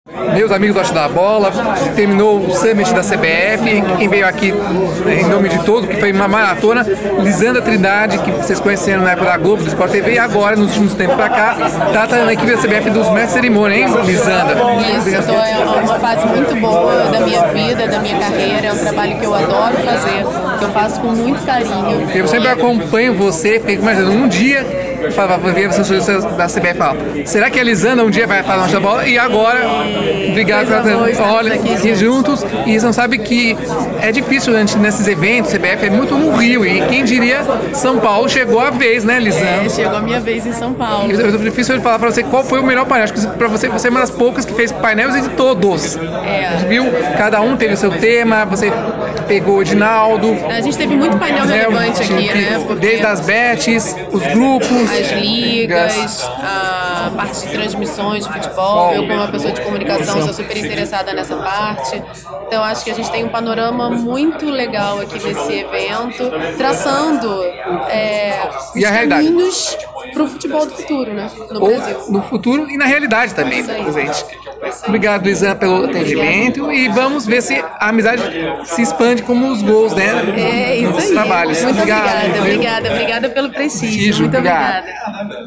Meus amigos do Acho da Bola, terminou o Summit da CBF, quem veio aqui em nome de todos, que foi uma maratona, Lisandra Trindade, que vocês conheceram na época da Globo, do Sport TV, e agora, nos últimos tempos pra cá, tá na equipe da CBF dos mestres de cerimônia, hein, Lisandra? Isso, então é uma fase muito boa da minha vida, da minha carreira, é um trabalho que eu adoro fazer, que eu faço com muito carinho. Eu sempre acompanho você, fiquei imaginando, um dia ver você da CBF e falar, será que a Lisandra um dia vai falar na bola? E agora, obrigado por olha aqui juntos. E você não sabe que é difícil antes nesses eventos, CBF é muito no Rio, e quem diria São Paulo chegou a vez, né, Lisandra? Chegou a minha vez em São Paulo. É difícil falar pra você qual foi o melhor painel. Acho que pra você é uma das poucas que fez painéis de todos. A gente viu, cada um teve o seu tema, você pegou o Edinaldo. A gente teve muito painel relevante aqui, né? Porque desde as bets, os grupos, as ligas, a parte de transmissões de futebol. Eu, como uma pessoa de comunicação, sou super interessada nessa parte. Então, acho que a gente tem um panorama muito legal aqui desse evento, traçando os caminhos para o futebol do futuro, né? No Brasil. No futuro e na realidade também, presente. Obrigado, Lisandra, pelo atendimento, e vamos ver se a amizade se expande como os gols, né? É isso aí. Trabalhos. Muito obrigada pelo prestígio. Muito obrigada.